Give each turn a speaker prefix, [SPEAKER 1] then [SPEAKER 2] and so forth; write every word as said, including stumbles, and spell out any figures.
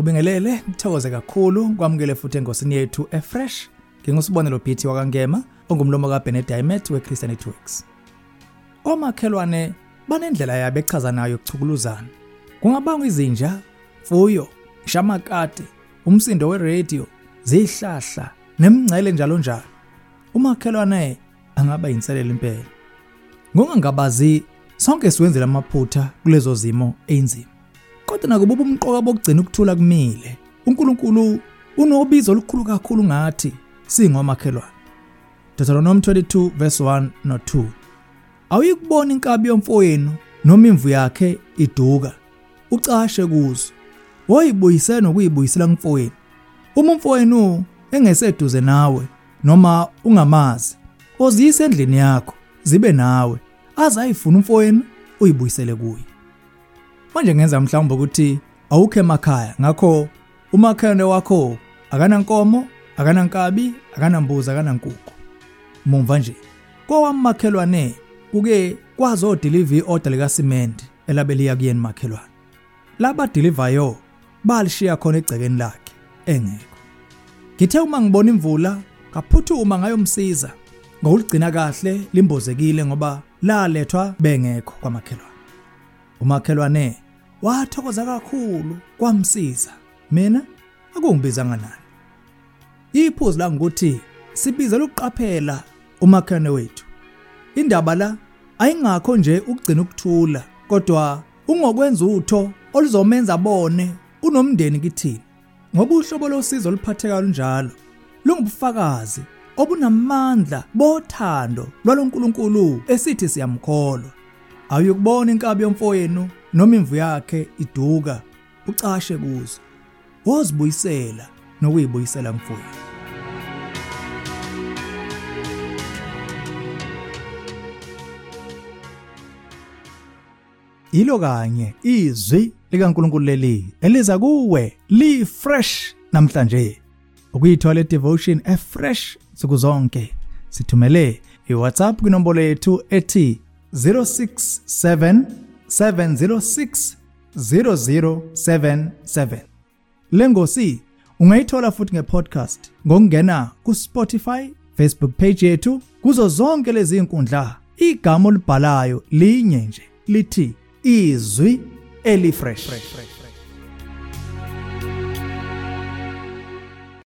[SPEAKER 1] Ngikubingelele ngithokoze kakhulu kwamukele futhi engosini yethu eFresh. Ngingusibonelo Phithi wakangema ongumlomo kaBenedict weChristianity Works. Omakhelwane banendlela yabo echaza nayo ukuchukuluzana. Kungabanga izinja, fuyo, shamakati, umsindo weradio, zihlahla, nemingcele njalo njalo. Umakhelwane angaba inselele impela. Ngongangabazi sonke siwenzela amaphutha kulezo zimo einzima. Kodwa nakububa umqoka bokugcina ukuthula kumile. uNkulunkulu unobizo olukhulu kakhulu ngathi singomakhelwane. Deuteronomy twenty-two verse one no two. Awuyikubona inkabi yomfowenu noma imvu yakhe iduka, ucashe kuzo. Woyibuyisela nokuyibuyisela kumfowenu. Uma umfowenu engeseduze nawe noma ungamazi, oziyise endlini yakho zibe nawe. Azayifuna umfowenu uyibuyisele kuye. Manje ngenza mhlawumbe ukuthi awukho emakhaya, ngakho umakhelwane wakho akanankomo, akanankabi, akanambuzi, akanankukhu. Mumva nje kowamakhelwane kuke kwazo delivery order lika Simende elabeliya kuyeni makhelwane. Laba deliveryo balishiya khona egcekeni lakhe engekho. Ngithe uma ngibona imvula kaphuthuma ngayomsiza ngokuligcina kahle limbozekile ngoba lalethwa bengekho kwamakhelwane. Umakhelwane wathokoza kakhulu kwamsiza. Mina akungibizanga nani. Iphuzu la ngokuthi sibizela ukuqaphela umakhelwane wethu. Indaba la ayingakho nje ukugcina ukuthula, kodwa ungokwenza utho oluzomenza abone unomndeni kithini. Ngoba uhlobo losizo oluphatheka kanjalo lungubufakazi obunamandla bothando lwalonkulunkulu esithi siyamkholwa. Awuyukubona inkabi yomfowenu noma imvu yakhe iduka, ucashe kuzo. Wozibuyisela nokuyibuyisela kumfowenu. Ilo kanye izwi likaNkulunkulu leli eliza kuwe li fresh namhlanje. Ukuyithola devotion eFresh nsuku zonke. Sithumele iWhatsApp kwinombolo yethu ethi zero six seven seven zero six zero zero seven seven. Lengosi ungayithola futhi ngepodcast ngokungena kuSpotify, Facebook page yethu, kuzo zonke lezi inkundla. Igama olibhalayo linye nje lithi izwi elifresh.